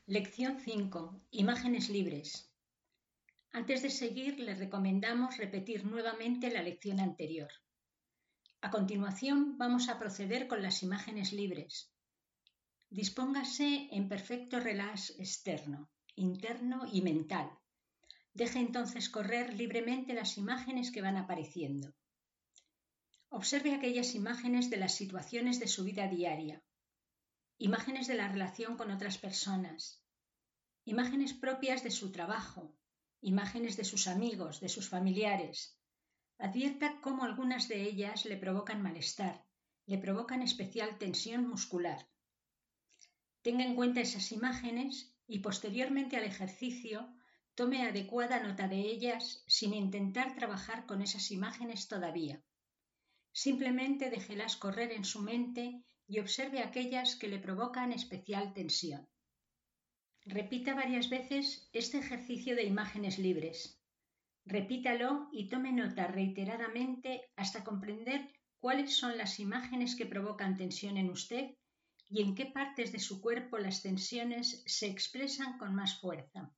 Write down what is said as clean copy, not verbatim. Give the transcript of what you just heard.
Lección 5. Imágenes libres. Antes de seguir, les recomendamos repetir nuevamente la lección anterior. A continuación, vamos a proceder con las imágenes libres. Dispóngase en perfecto relax externo, interno y mental. Deje entonces correr libremente las imágenes que van apareciendo. Observe aquellas imágenes de las situaciones de su vida diaria, imágenes de la relación con otras personas, imágenes propias de su trabajo, imágenes de sus amigos, de sus familiares. Advierta cómo algunas de ellas le provocan malestar, le provocan especial tensión muscular. Tenga en cuenta esas imágenes y posteriormente al ejercicio tome adecuada nota de ellas sin intentar trabajar con esas imágenes todavía. Simplemente déjelas correr en su mente y observe aquellas que le provocan especial tensión. Repita varias veces este ejercicio de imágenes libres. Repítalo y tome nota reiteradamente hasta comprender cuáles son las imágenes que provocan tensión en usted y en qué partes de su cuerpo las tensiones se expresan con más fuerza.